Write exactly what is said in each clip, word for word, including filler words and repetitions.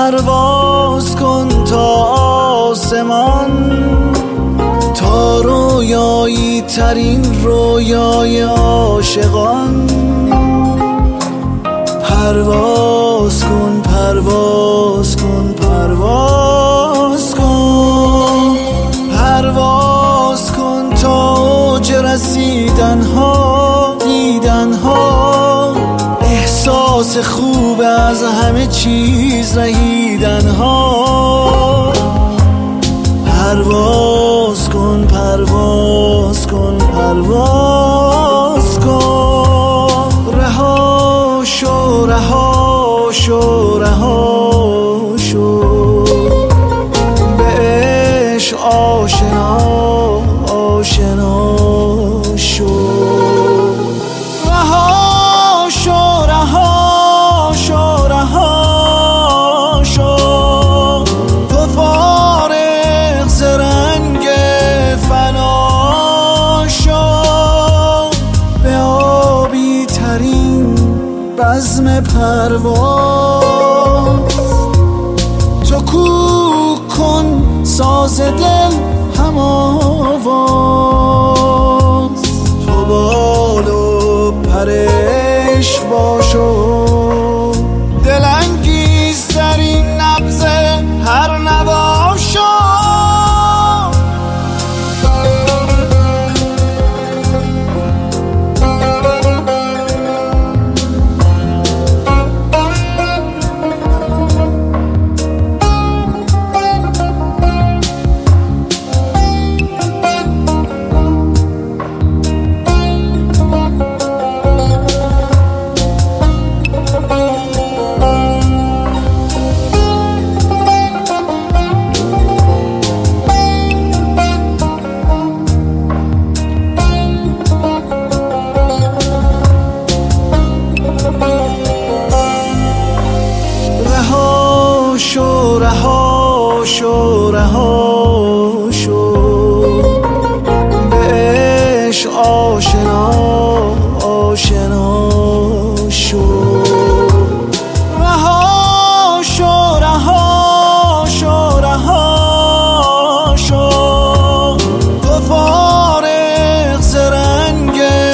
پرواز کن تا آسمان، تا رویایی ترین رویای عاشقان. پرواز کن پرواز کن پرواز کن، پرواز کن تا اوج رسیدن ها، دیدن ها، احساس خوب از همه چیز رهیدن ها. پرواز کن پرواز کن پرواز کن، رها شو رها شو رها شو، به عشق آشنا آشنا شو. رها شو رها شو رها شو، تو فارغ ز رنگ فنا شو، به آبی ترین بزم پرواز. تو کوک کن ساز دل هم آواز، تو بال و پرش باشو، دلانگیز ترین نبض هر نوا شو. رها شو رها شو رها شو، به عشق آشنا آشنا شو. رها شو رها شو رها شو، تو فارغ ز رنگ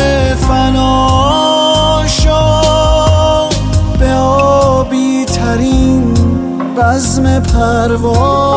فنا شو، به آبی ترین بزم پرواز.